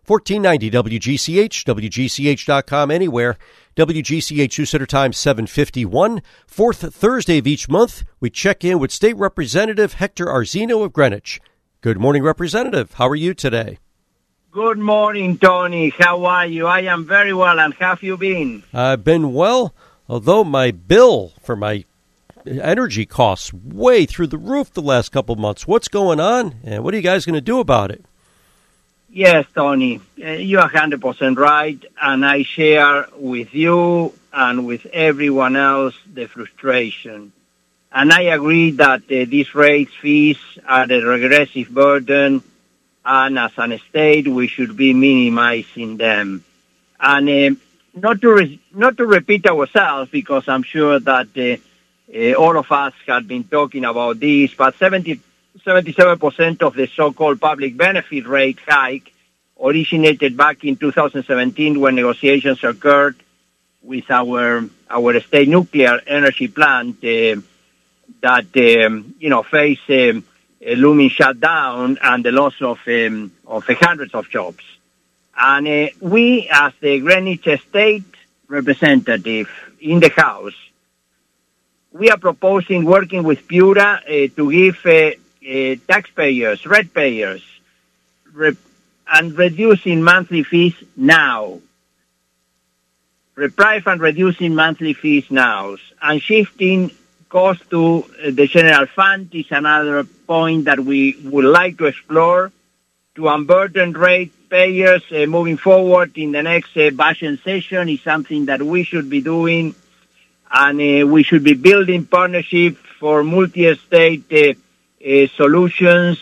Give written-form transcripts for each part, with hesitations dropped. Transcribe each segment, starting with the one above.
1490 WGCH, WGCH.com, anywhere. WGCH Center Time 7:51. Fourth Thursday of each month, we check in with State Representative Hector Arzino of Greenwich. Good morning, Representative. How are you today? Good morning, Tony. How are you? I am very well, and how have you been? I've been well, although my bill for my energy costs way through the roof the last couple of months. What's going on, and what are you guys going to do about it? Yes, Tony, you are 100% right, and I share with you and with everyone else the frustration. And I agree that these rates, fees are a regressive burden, and as an state, we should be minimizing them. And not to repeat ourselves, because I'm sure that all of us have been talking about this, but 77% of the so-called public benefit rate hike originated back in 2017 when negotiations occurred with our state nuclear energy plant that faced a looming shutdown and the loss of hundreds of jobs. And we, as the Greenwich State representative in the House, we are proposing working with PURA to give taxpayers, ratepayers, and reducing monthly fees now. Reprieve and reducing monthly fees now. And shifting costs to the general fund is another point that we would like to explore to unburden ratepayers moving forward in the next budget session is something that we should be doing. And we should be building partnerships for multi-state solutions,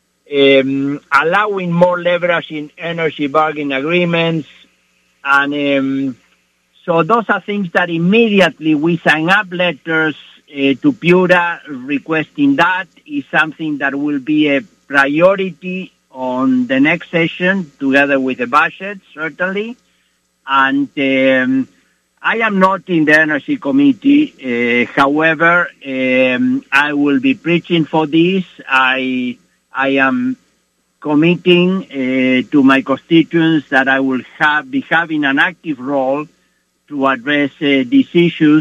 allowing more leverage in energy bargaining agreements. And so those are things that immediately we sign up letters to PURA requesting that is something that will be a priority on the next session together with the budget, certainly. And I am not in the Energy Committee. However, I will be preaching for this. I am committing to my constituents that I will be having an active role to address these issues.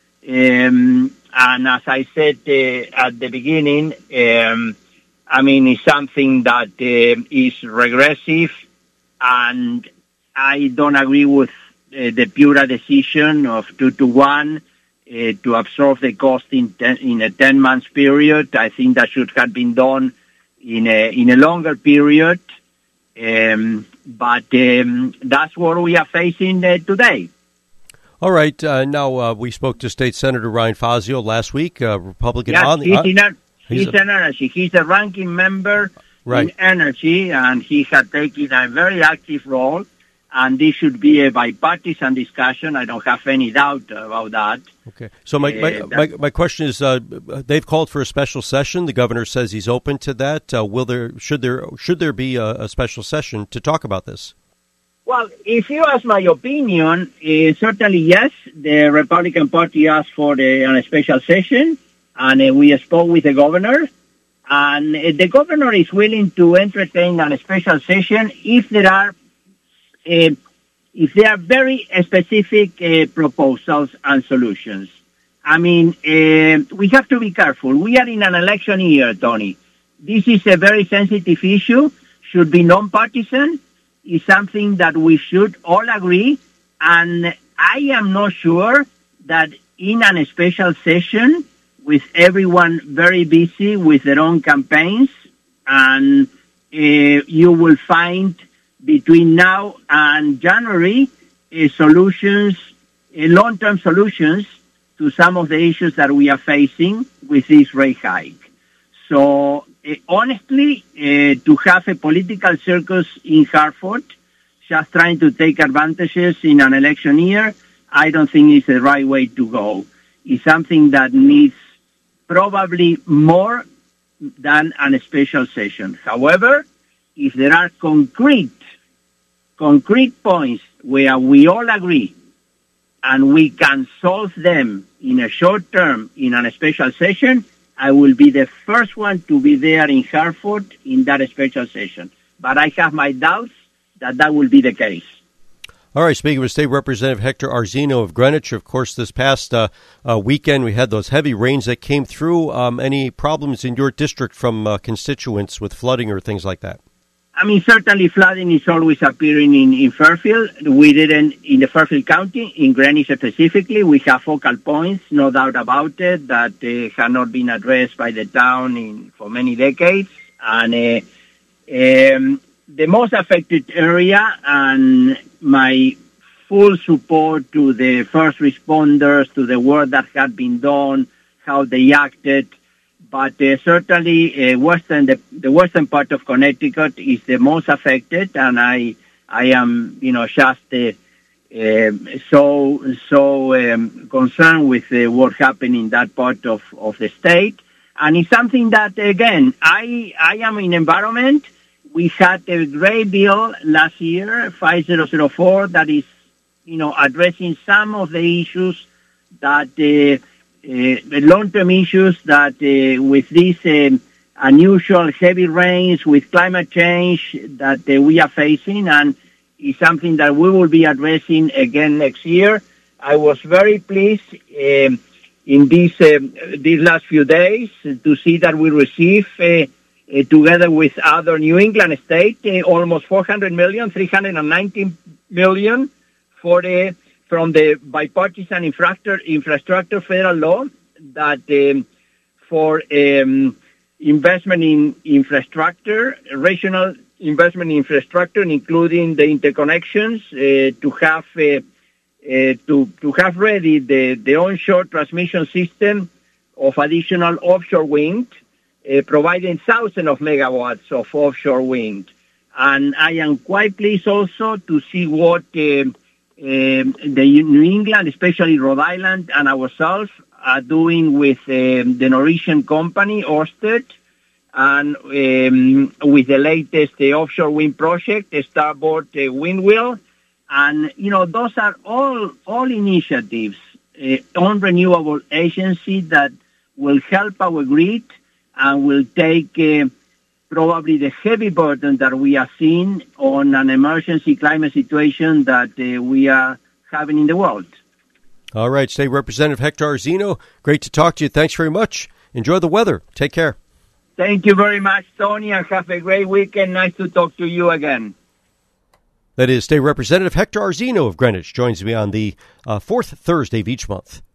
And as I said at the beginning, it's something that is regressive, and I don't agree with the PURA decision of 2-1 to absorb the cost in a 10-month period. I think that should have been done in a longer period. But that's what we are facing today. All right. Now we spoke to State Senator Ryan Fazio last week, Republican. Yes, he's in energy. He's a ranking member in energy, and he had taken a very active role. And this should be a bipartisan discussion. I don't have any doubt about that. Okay. So my question is, they've called for a special session. The governor says he's open to that. Should there be a special session to talk about this? Well, if you ask my opinion, certainly yes. The Republican Party asked for a special session, and we spoke with the governor. And the governor is willing to entertain a special session if there are very specific proposals and solutions. We have to be careful. We are in an election year, Tony. This is a very sensitive issue, should be nonpartisan. It's something that we should all agree. And I am not sure that in a special session with everyone very busy with their own campaigns, and you will find between now and January, long-term solutions to some of the issues that we are facing with this rate hike. So, honestly, to have a political circus in Hartford, just trying to take advantages in an election year, I don't think it's the right way to go. It's something that needs probably more than a special session. However, if there are concrete points where we all agree and we can solve them in a short term in a special session, I will be the first one to be there in Hartford in that special session. But I have my doubts that will be the case. All right, speaking with State Representative Hector Arzino of Greenwich, of course, this past weekend we had those heavy rains that came through. Any problems in your district from constituents with flooding or things like that? I mean, certainly flooding is always appearing in Fairfield. We didn't, in the Fairfield County, in Greenwich specifically, we have focal points, no doubt about it, that have not been addressed by the town for many decades. And the most affected area, and my full support to the first responders, to the work that had been done, how they acted. But certainly, the western part of Connecticut is the most affected, and I am, just so concerned with what happened in that part of the state. And it's something that, again, I am in environment. We had a great bill last year, 5004, that is, addressing some of the issues that long-term issues that with these unusual heavy rains, with climate change that we are facing, and is something that we will be addressing again next year. I was very pleased in these last few days to see that we received, together with other New England states, almost $400 million, $319 million from the bipartisan infrastructure federal law that for investment in infrastructure, regional investment in infrastructure, including the interconnections, to have ready the onshore transmission system of additional offshore wind, providing thousands of megawatts of offshore wind. And I am quite pleased also to see what the New England, especially Rhode Island and ourselves, are doing with the Norwegian company, Ørsted, and with the latest offshore wind project, the Starboard Windwheel. And, those are all initiatives on renewable agency that will help our grid and will take probably the heavy burden that we are seeing on an emergency climate situation that we are having in the world. All right, State Representative Hector Arzino, great to talk to you. Thanks very much. Enjoy the weather. Take care. Thank you very much, Tony, and have a great weekend. Nice to talk to you again. That is State Representative Hector Arzino of Greenwich, joins me on the fourth Thursday of each month.